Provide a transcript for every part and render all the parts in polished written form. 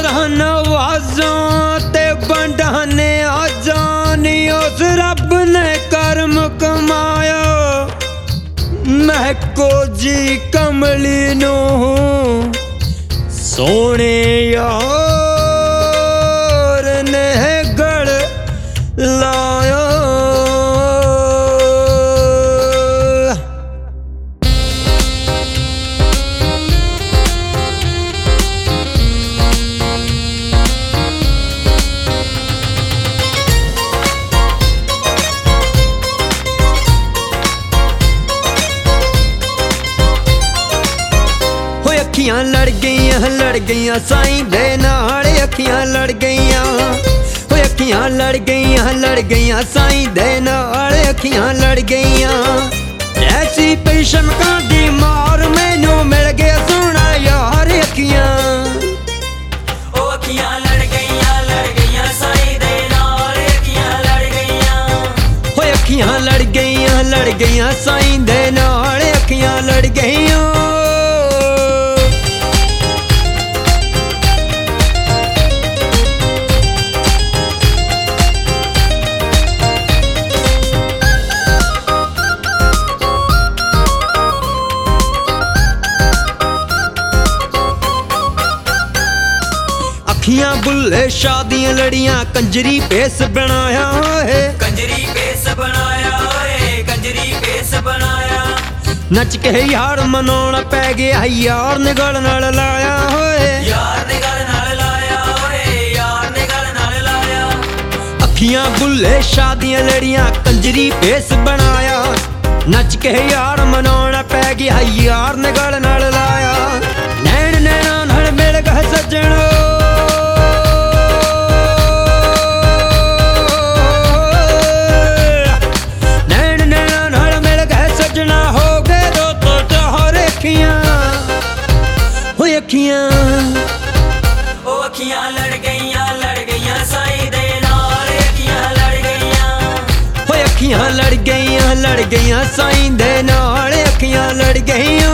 14 नवाज़ां ते बंडाने आजां नी उस रब ने करम कमाया। महको जी कमली नू सोने यार ने गढ़ लाया। अखियां लड़ गईयां साईं दे नाल। अखियां लड़ गईयां साईं दे नाल। अखियां लड़ गईयां ऐसी पई शमकां दी मार मैनू मिल गया सोहना यार। अखियां लड़ गईयां साईं दे नाल। अखियां लड़ गईयां साईं दे नाल। अखियां लड़ गईयां। अखियां बुल्ले शादियां लड़ियां कंजरी पेस बनाया है। कंजरी पेस बनाया है। कंजरी पेस बनाया। नच के यार मनाउणा पै गया यार ने गल नाल लाया होए। यार ने गल नाल लाया होए। यार ने गल नाल लाया। अखियां बुल्ले शादियां लड़ियां कंजरी पेस बनाया। नच के यार मनाउणा पै गया यार ने गल नाल लाया। नैन नैना नाल मिल गए सज्जणो। अखियां लड़ गईयां साईं दे नाल। अखियां लड़ गईयां। अखियां लड़ गईयां साईं दे नाल। अखियां लड़ गईयां।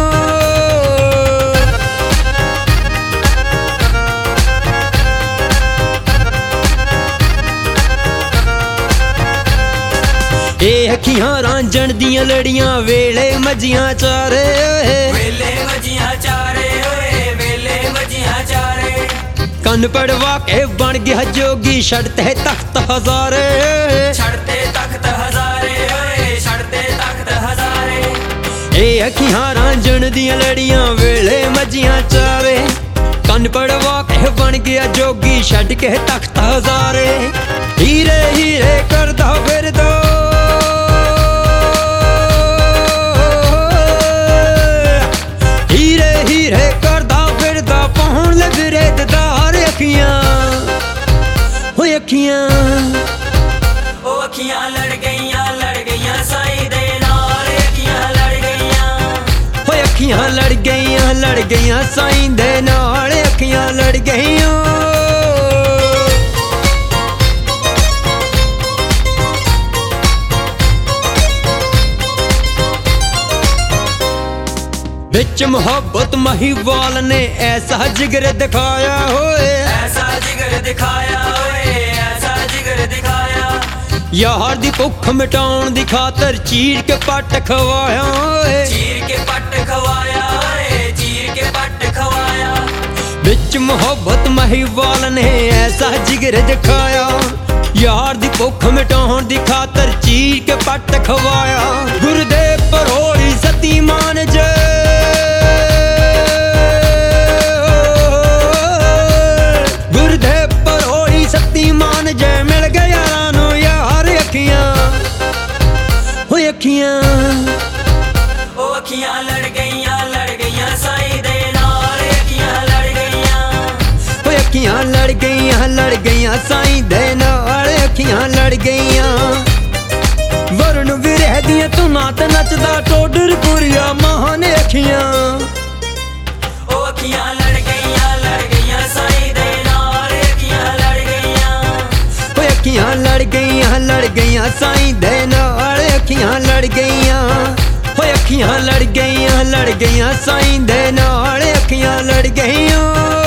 अखियां रांझण दियां लड़ियां वेले मजियां चारे। वेले मजियां चारे होए। वेले मजियां चारे। कन पड़वा के बन गया जोगी छड़ते तख्त हजारे। छड़ते तख्त हजारे होए। छड़ते तख्त हजारे। अखियां रांझण दियां लड़ियां वेले मजियां चारे। कन पड़वा के बन गया जोगी छड़ के तख्त हजारे। हीरे हीरे करदा फिरदा पहुन लग रेतदार। अखियां लड़ गईयां साईं दे नाल। अखियां लड़ गईयां साईं दे नाल। अखियां लड़ गईयां। बिच मोहब्बत महिवाल ने ऐसा जिगर दिखाया होए। ऐसा जिगर दिखाया होए। ऐसा जिगर दिखाया। यार दी भुख मिटाउण दी खातर चीर के पट खवाया होए। चीर के पट खवाया होए। चीर के पट खवाया। बिच मोहब्बत महिवाल ने ऐसा जिगर दिखाया। यार दी भुख मिटाउण दी खातर चीर के पट खवाया। गुरदेव परोली सती मान जे। गुरदेव परोली सती मान जे मिल गया नो यार। अखियां लड़ गईयां साईं दे नाल। अखियां लड़ गईयां साईं दे नाल। अखियां लड़ गईयां। वरुण विरह दियां तू नात नचदा टोडर पुरिया महान। अखियां लड़ गईयां साईं दे नाल। अखियां लड़ गईयां। लड़ गईयां साईं दे नाल। अखियां लड़ गईयां। अखियां लड़ गईयां साईं दे नाल। अखियां लड़ गईयां।